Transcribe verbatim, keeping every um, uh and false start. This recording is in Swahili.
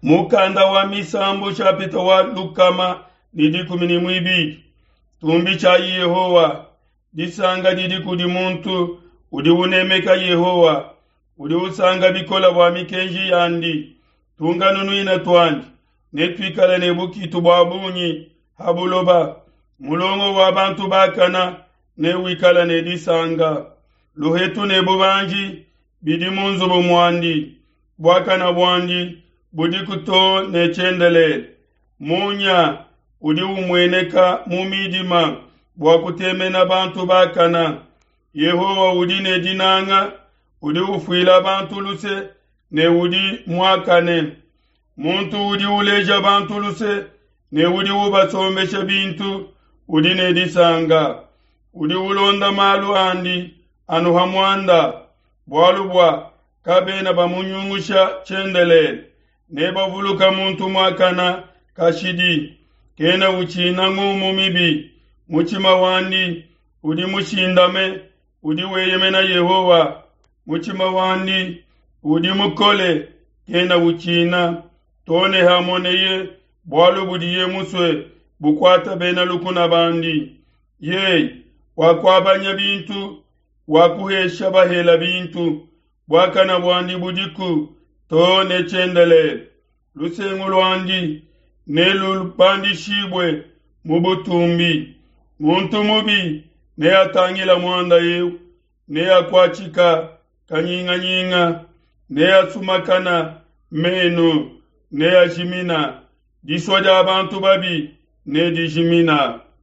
mukanda wa misambo chapita wa lukama didi kumini mwibili tumbi cha Yehowa disanga didi kudi muntu udi unemeka Yehowa udi usanga bikola wa mikenji yandi tunga nunu ina twandi netwikala nebukitu babunyi habuloba mulongo wa bantu bakana ne wikala ne disanga luhetu ne bubanji bidi munzu bumwandi bwakana bwandi budi kuto ne chendele munya udi umweneka mumidima bwakuteme na bantu bakana Yehowa udi ne dinanga udi ufuila bantu luse ne udi mwakane muntu udi uleja bantu luse ne udi ubasombeshe bintu udi ne disanga udi ulonda malu andi anu hamwanda bwalubwa kabena bamunyungusha chendele ne bavuluka muntu mwakana kashidi kena uchina ngumu mibi muchima wandi udi mushindame udi weyeme na Yehowa muchima wandi udi mukole kena uchina tone hamoneye bwalu budiye muswe bukwata bena lukuna bandi ye wakwabanya bintu wakuhesha bahela bintu bwakana bwandi budiku tone chendele lusengu lwandi nelu bandi shibwe mubutumbi muntu mubi ne atangila mwanda yew ne akwachika kanyinga nyinga ne asumakana meno ne ajimina diswaja abantu babi ne dijimina